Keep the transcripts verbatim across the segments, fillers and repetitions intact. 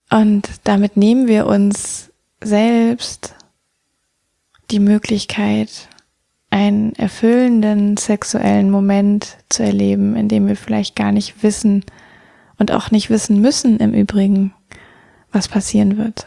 Und damit nehmen wir uns selbst die Möglichkeit, einen erfüllenden sexuellen Moment zu erleben, in dem wir vielleicht gar nicht wissen und auch nicht wissen müssen im Übrigen, was passieren wird.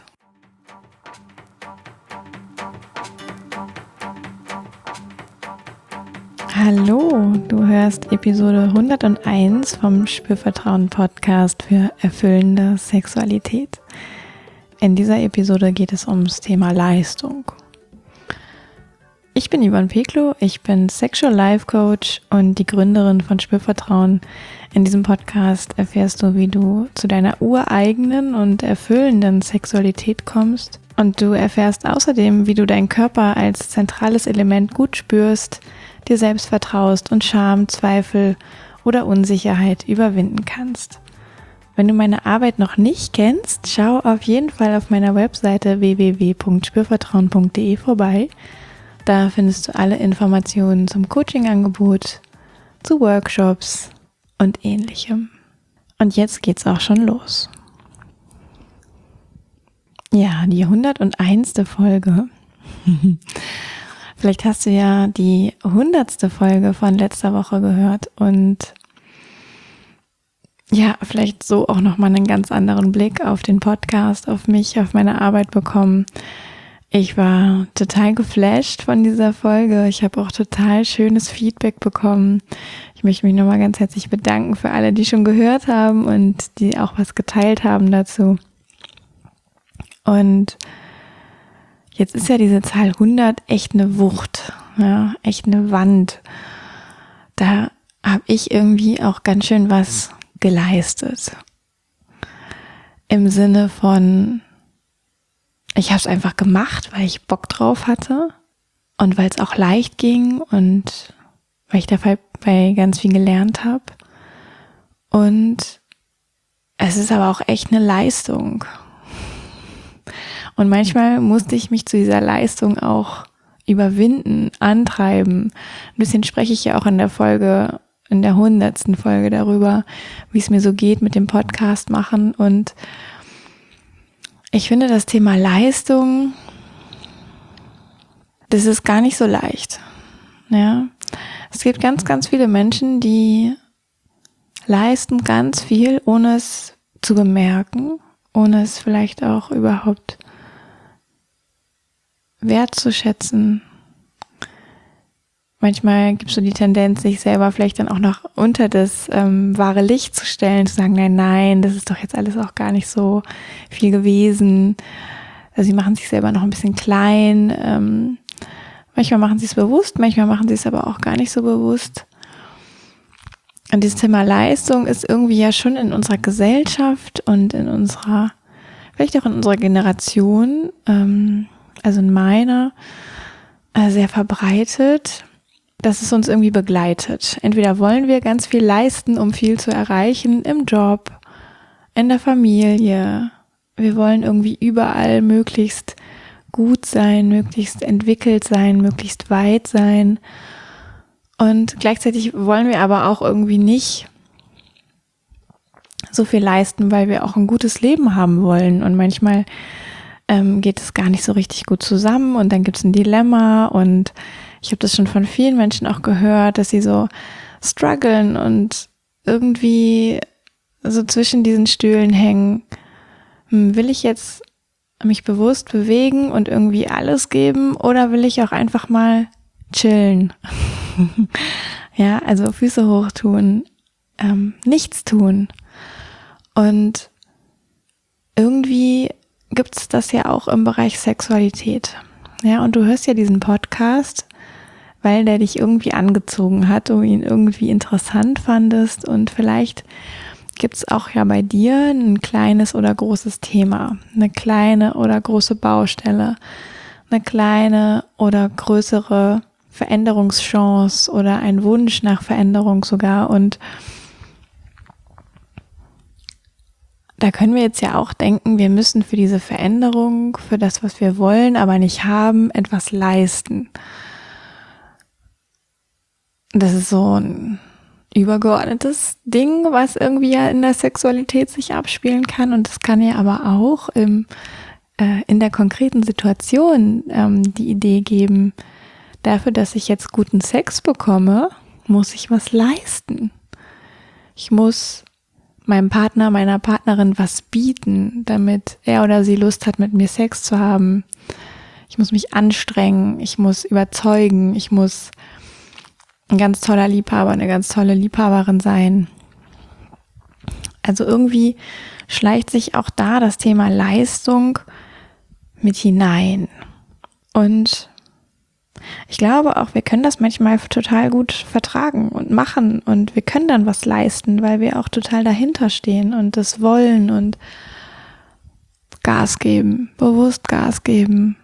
Hallo, du hörst Episode hunderteins vom Spürvertrauen-Podcast für erfüllende Sexualität. In dieser Episode geht es ums Thema Leistung. Ich bin Yvonne Peklo, ich bin Sexual Life Coach und die Gründerin von Spürvertrauen. In diesem Podcast erfährst du, wie du zu deiner ureigenen und erfüllenden Sexualität kommst. Und du erfährst außerdem, wie du deinen Körper als zentrales Element gut spürst, dir selbst vertraust und Scham, Zweifel oder Unsicherheit überwinden kannst. Wenn du meine Arbeit noch nicht kennst, schau auf jeden Fall auf meiner Webseite w w w punkt spürvertrauen punkt d e vorbei. Da findest du alle Informationen zum Coachingangebot, zu Workshops und Ähnlichem. Und jetzt geht's auch schon los. Ja, die hunderteins. Folge. Vielleicht hast du ja die hundertste Folge von letzter Woche gehört und ja, vielleicht so auch nochmal einen ganz anderen Blick auf den Podcast, auf mich, auf meine Arbeit bekommen. Ich war total geflasht von dieser Folge. Ich habe auch total schönes Feedback bekommen. Ich möchte mich nochmal ganz herzlich bedanken für alle, die schon gehört haben und die auch was geteilt haben dazu. Und jetzt ist ja diese Zahl hundert echt eine Wucht, ja, echt eine Wand. Da habe ich irgendwie auch ganz schön was geleistet. Im Sinne von, ich habe es einfach gemacht, weil ich Bock drauf hatte und weil es auch leicht ging und weil ich dabei ganz viel gelernt habe. Und es ist aber auch echt eine Leistung. Und manchmal musste ich mich zu dieser Leistung auch überwinden, antreiben. Ein bisschen spreche ich ja auch in der Folge, in der hundertsten Folge darüber, wie es mir so geht mit dem Podcast machen. Und ich finde das Thema Leistung, das ist gar nicht so leicht. Ja, es gibt ganz, ganz viele Menschen, die leisten ganz viel, ohne es zu bemerken, ohne es vielleicht auch überhaupt wertzuschätzen. Manchmal gibt es so die Tendenz, sich selber vielleicht dann auch noch unter das ähm, wahre Licht zu stellen, zu sagen, nein, nein, das ist doch jetzt alles auch gar nicht so viel gewesen. Also sie machen sich selber noch ein bisschen klein. Ähm, manchmal machen sie es bewusst, manchmal machen sie es aber auch gar nicht so bewusst. Und dieses Thema Leistung ist irgendwie ja schon in unserer Gesellschaft und in unserer, vielleicht auch in unserer Generation, ähm, also in meiner, äh, sehr verbreitet, dass es uns irgendwie begleitet. Entweder wollen wir ganz viel leisten, um viel zu erreichen, im Job, in der Familie. Wir wollen irgendwie überall möglichst gut sein, möglichst entwickelt sein, möglichst weit sein. Und gleichzeitig wollen wir aber auch irgendwie nicht so viel leisten, weil wir auch ein gutes Leben haben wollen. Und manchmal ähm, geht es gar nicht so richtig gut zusammen und dann gibt es ein Dilemma. Und ich habe das schon von vielen Menschen auch gehört, dass sie so strugglen und irgendwie so zwischen diesen Stühlen hängen. Hm, will ich jetzt mich bewusst bewegen und irgendwie alles geben oder will ich auch einfach mal chillen? Ja, also Füße hoch tun, ähm, nichts tun. Und irgendwie gibt es das ja auch im Bereich Sexualität. Ja, und du hörst ja diesen Podcast, weil der dich irgendwie angezogen hat, du ihn irgendwie interessant fandest und vielleicht gibt es auch ja bei dir ein kleines oder großes Thema, eine kleine oder große Baustelle, eine kleine oder größere Veränderungschance oder ein Wunsch nach Veränderung sogar. Und da können wir jetzt ja auch denken, wir müssen für diese Veränderung, für das, was wir wollen, aber nicht haben, etwas leisten. Das ist so ein übergeordnetes Ding, was irgendwie ja in der Sexualität sich abspielen kann. Und es kann ja aber auch im, äh, in der konkreten Situation ähm, die Idee geben, dafür, dass ich jetzt guten Sex bekomme, muss ich was leisten. Ich muss meinem Partner, meiner Partnerin was bieten, damit er oder sie Lust hat, mit mir Sex zu haben. Ich muss mich anstrengen, ich muss überzeugen, ich muss ein ganz toller Liebhaber, eine ganz tolle Liebhaberin sein. Also irgendwie schleicht sich auch da das Thema Leistung mit hinein. Und ich glaube auch, wir können das manchmal total gut vertragen und machen und wir können dann was leisten, weil wir auch total dahinter stehen und das wollen und Gas geben, bewusst Gas geben.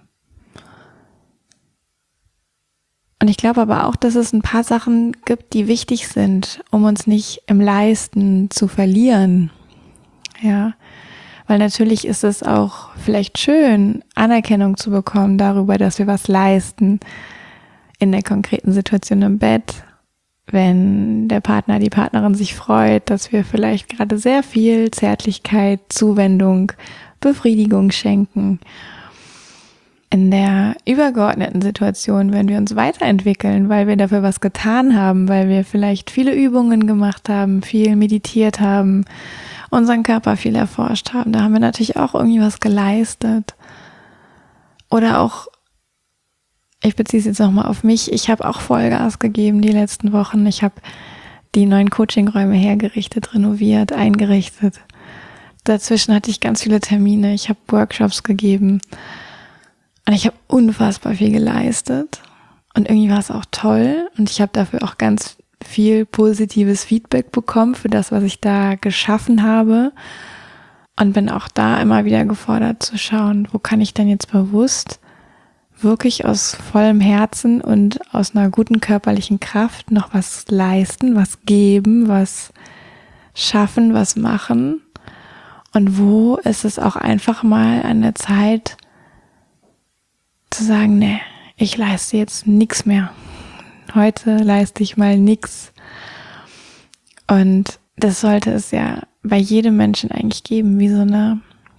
Und ich glaube aber auch, dass es ein paar Sachen gibt, die wichtig sind, um uns nicht im Leisten zu verlieren. Ja, weil natürlich ist es auch vielleicht schön, Anerkennung zu bekommen darüber, dass wir was leisten in der konkreten Situation im Bett, wenn der Partner, die Partnerin sich freut, dass wir vielleicht gerade sehr viel Zärtlichkeit, Zuwendung, Befriedigung schenken. In der übergeordneten Situation, wenn wir uns weiterentwickeln, weil wir dafür was getan haben, weil wir vielleicht viele Übungen gemacht haben, viel meditiert haben, unseren Körper viel erforscht haben, da haben wir natürlich auch irgendwie was geleistet. Oder auch, ich beziehe es jetzt nochmal auf mich, ich habe auch Vollgas gegeben die letzten Wochen. Ich habe die neuen Coachingräume hergerichtet, renoviert, eingerichtet. Dazwischen hatte ich ganz viele Termine, ich habe Workshops gegeben. Und ich habe unfassbar viel geleistet und irgendwie war es auch toll und ich habe dafür auch ganz viel positives Feedback bekommen für das, was ich da geschaffen habe und bin auch da immer wieder gefordert zu schauen, wo kann ich denn jetzt bewusst wirklich aus vollem Herzen und aus einer guten körperlichen Kraft noch was leisten, was geben, was schaffen, was machen und wo ist es auch einfach mal an der Zeit, zu sagen, nee, ich leiste jetzt nichts mehr. Heute leiste ich mal nichts. Und das sollte es ja bei jedem Menschen eigentlich geben, wie so eine,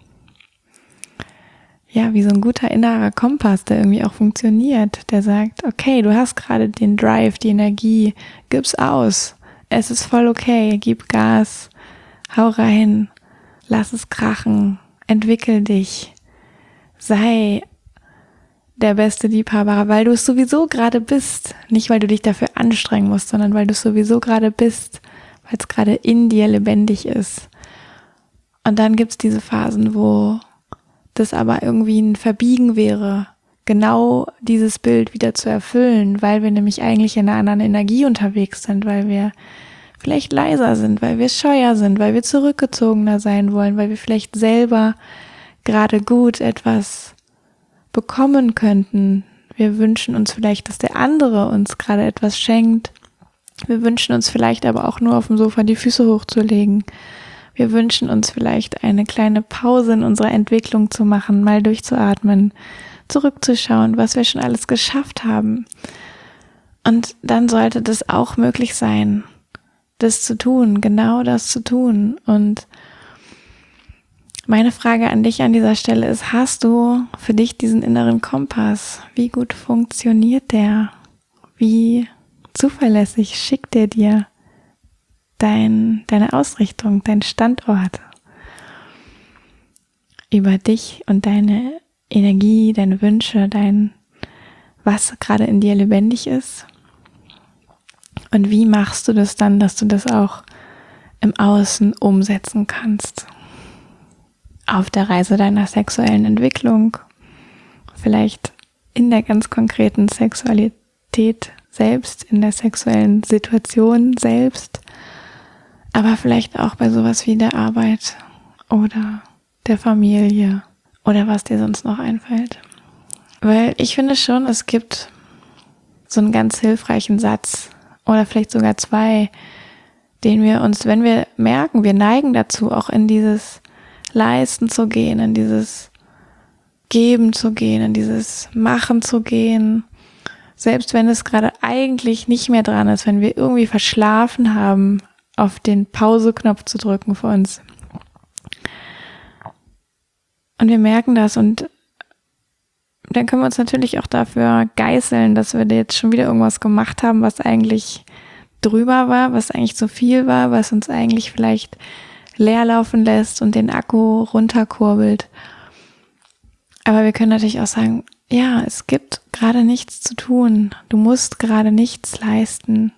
ja, wie so ein guter innerer Kompass, der irgendwie auch funktioniert, der sagt, okay, du hast gerade den Drive, die Energie, gib's aus. Es ist voll okay, gib Gas, hau rein, lass es krachen, entwickel dich, sei der beste Liebhaber, weil du es sowieso gerade bist. Nicht, weil du dich dafür anstrengen musst, sondern weil du es sowieso gerade bist, weil es gerade in dir lebendig ist. Und dann gibt es diese Phasen, wo das aber irgendwie ein Verbiegen wäre, genau dieses Bild wieder zu erfüllen, weil wir nämlich eigentlich in einer anderen Energie unterwegs sind, weil wir vielleicht leiser sind, weil wir scheuer sind, weil wir zurückgezogener sein wollen, weil wir vielleicht selber gerade gut etwas bekommen könnten. Wir wünschen uns vielleicht, dass der andere uns gerade etwas schenkt. Wir wünschen uns vielleicht aber auch nur auf dem Sofa die Füße hochzulegen. Wir wünschen uns vielleicht eine kleine Pause in unserer Entwicklung zu machen, mal durchzuatmen, zurückzuschauen, was wir schon alles geschafft haben. Und dann sollte das auch möglich sein, das zu tun, genau das zu tun. Und meine Frage an dich an dieser Stelle ist, hast du für dich diesen inneren Kompass? Wie gut funktioniert der? Wie zuverlässig schickt er dir dein, deine Ausrichtung, dein Standort über dich und deine Energie, deine Wünsche, dein, was gerade in dir lebendig ist? Und wie machst du das dann, dass du das auch im Außen umsetzen kannst? Auf der Reise deiner sexuellen Entwicklung, vielleicht in der ganz konkreten Sexualität selbst, in der sexuellen Situation selbst, aber vielleicht auch bei sowas wie der Arbeit oder der Familie oder was dir sonst noch einfällt. Weil ich finde schon, es gibt so einen ganz hilfreichen Satz oder vielleicht sogar zwei, den wir uns, wenn wir merken, wir neigen dazu, auch in dieses Leisten zu gehen, in dieses Geben zu gehen, in dieses Machen zu gehen, selbst wenn es gerade eigentlich nicht mehr dran ist, wenn wir irgendwie verschlafen haben, auf den Pause-Knopf zu drücken für uns. Und wir merken das und dann können wir uns natürlich auch dafür geißeln, dass wir jetzt schon wieder irgendwas gemacht haben, was eigentlich drüber war, was eigentlich zu viel war, was uns eigentlich vielleicht leer laufen lässt und den Akku runterkurbelt. Aber wir können natürlich auch sagen, ja, es gibt gerade nichts zu tun. Du musst gerade nichts leisten.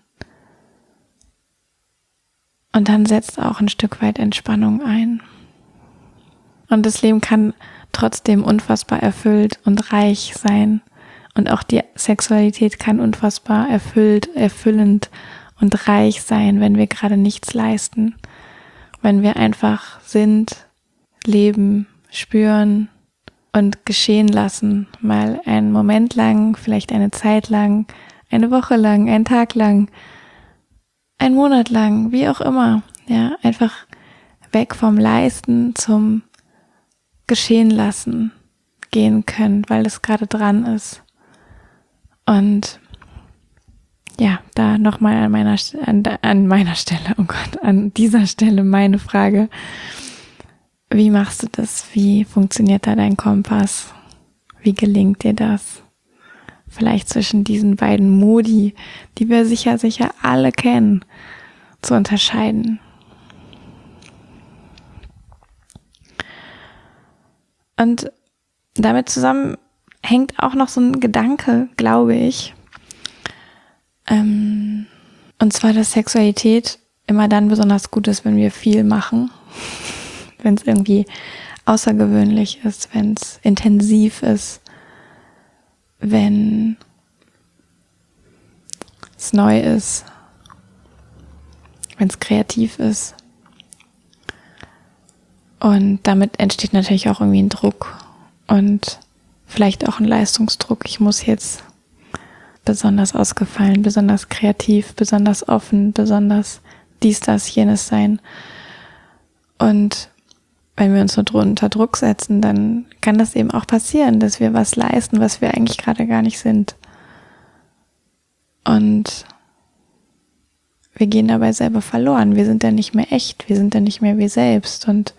Und dann setzt auch ein Stück weit Entspannung ein. Und das Leben kann trotzdem unfassbar erfüllt und reich sein. Und auch die Sexualität kann unfassbar erfüllt, erfüllend und reich sein, wenn wir gerade nichts leisten. Wenn wir einfach sind, leben, spüren und geschehen lassen. Mal einen Moment lang, vielleicht eine Zeit lang, eine Woche lang, einen Tag lang, einen Monat lang, wie auch immer. Ja, einfach weg vom Leisten zum Geschehen lassen gehen können, weil es gerade dran ist. Und ja, da nochmal an meiner an, an meiner Stelle, oh Gott, an dieser Stelle meine Frage: Wie machst du das? Wie funktioniert da dein Kompass? Wie gelingt dir das? Vielleicht zwischen diesen beiden Modi, die wir sicher, sicher alle kennen, zu unterscheiden. Und damit zusammen hängt auch noch so ein Gedanke, glaube ich. Ähm, und zwar, dass Sexualität immer dann besonders gut ist, wenn wir viel machen. Wenn es irgendwie außergewöhnlich ist, wenn es intensiv ist, wenn es neu ist, wenn es kreativ ist. Und damit entsteht natürlich auch irgendwie ein Druck und vielleicht auch ein Leistungsdruck. Ich muss jetzt besonders ausgefallen, besonders kreativ, besonders offen, besonders dies, das, jenes sein. Und wenn wir uns so unter Druck setzen, dann kann das eben auch passieren, dass wir was leisten, was wir eigentlich gerade gar nicht sind. Und wir gehen dabei selber verloren. Wir sind dann nicht mehr echt, wir sind dann nicht mehr wir selbst. Und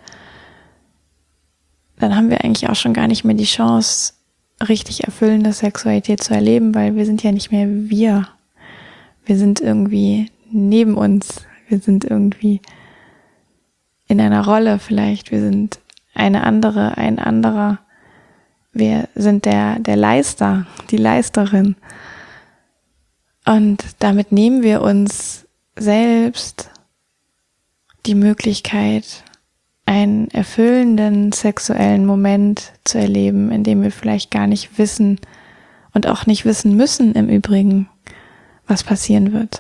dann haben wir eigentlich auch schon gar nicht mehr die Chance, richtig erfüllende Sexualität zu erleben, weil wir sind ja nicht mehr wir. Wir sind irgendwie neben uns. Wir sind irgendwie in einer Rolle vielleicht. Wir sind eine andere, ein anderer. Wir sind der, der Leister, die Leisterin. Und damit nehmen wir uns selbst die Möglichkeit, einen erfüllenden sexuellen Moment zu erleben, in dem wir vielleicht gar nicht wissen und auch nicht wissen müssen im Übrigen, was passieren wird.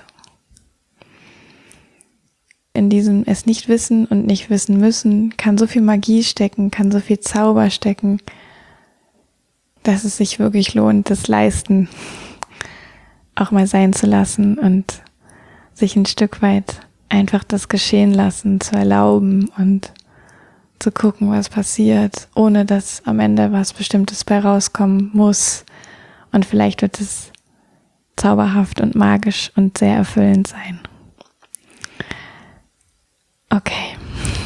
In diesem es nicht wissen und nicht wissen müssen kann so viel Magie stecken, kann so viel Zauber stecken, dass es sich wirklich lohnt, das Leisten auch mal sein zu lassen und sich ein Stück weit einfach das Geschehen lassen zu erlauben und zu gucken, was passiert, ohne dass am Ende was Bestimmtes bei rauskommen muss. Und vielleicht wird es zauberhaft und magisch und sehr erfüllend sein. Okay.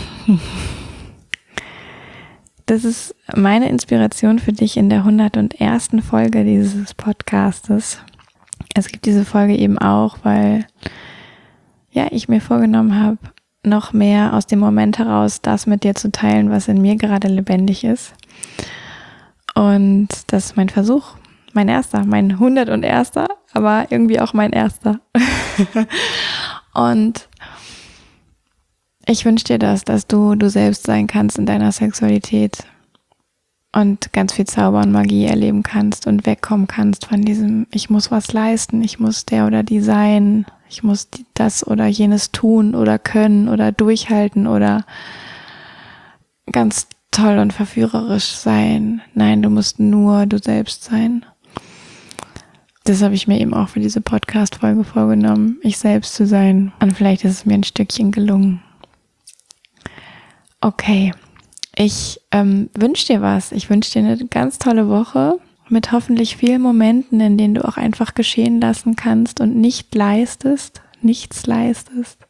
Das ist meine Inspiration für dich in der hundertersten Folge dieses Podcastes. Es gibt diese Folge eben auch, weil ja, ich mir vorgenommen habe, noch mehr aus dem Moment heraus das mit dir zu teilen, was in mir gerade lebendig ist. Und das ist mein Versuch, mein erster, mein hunderterster, aber irgendwie auch mein erster. Und ich wünsche dir das, dass du du selbst sein kannst in deiner Sexualität und ganz viel Zauber und Magie erleben kannst und wegkommen kannst von diesem, ich muss was leisten, ich muss der oder die sein, ich muss das oder jenes tun oder können oder durchhalten oder ganz toll und verführerisch sein. Nein, du musst nur du selbst sein. Das habe ich mir eben auch für diese Podcast-Folge vorgenommen, ich selbst zu sein. Und vielleicht ist es mir ein Stückchen gelungen. Okay, ich ähm, wünsche dir was. Ich wünsche dir eine ganz tolle Woche. mit hoffentlich vielen Momenten, in denen du auch einfach geschehen lassen kannst und nicht leistest, nichts leistest.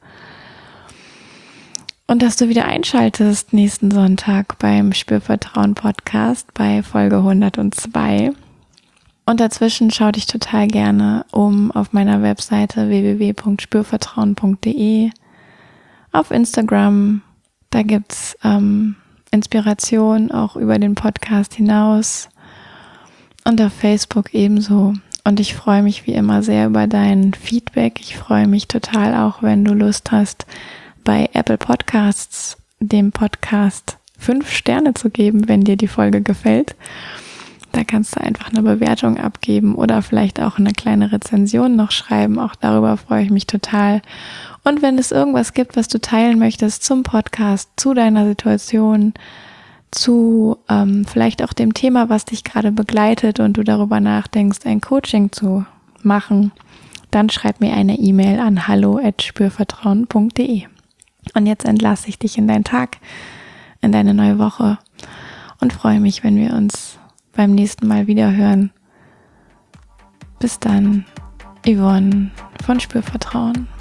Und dass du wieder einschaltest nächsten Sonntag beim Spürvertrauen Podcast bei Folge hundertzwei. Und dazwischen schau dich total gerne um auf meiner Webseite w w w punkt spürvertrauen punkt d e, auf Instagram, da gibt's ähm, Inspiration auch über den Podcast hinaus und auf Facebook ebenso. Und ich freue mich wie immer sehr über dein Feedback. Ich freue mich total auch, wenn du Lust hast, bei Apple Podcasts dem Podcast fünf Sterne zu geben, wenn dir die Folge gefällt. Da kannst du einfach eine Bewertung abgeben oder vielleicht auch eine kleine Rezension noch schreiben. Auch darüber freue ich mich total. Und wenn es irgendwas gibt, was du teilen möchtest zum Podcast, zu deiner Situation, zu ähm, vielleicht auch dem Thema, was dich gerade begleitet und du darüber nachdenkst, ein Coaching zu machen, dann schreib mir eine E-Mail an hallo at spürvertrauen punkt d e. Und jetzt entlasse ich dich in deinen Tag, in deine neue Woche und freue mich, wenn wir uns beim nächsten Mal wieder hören. Bis dann, Yvonne von Spürvertrauen.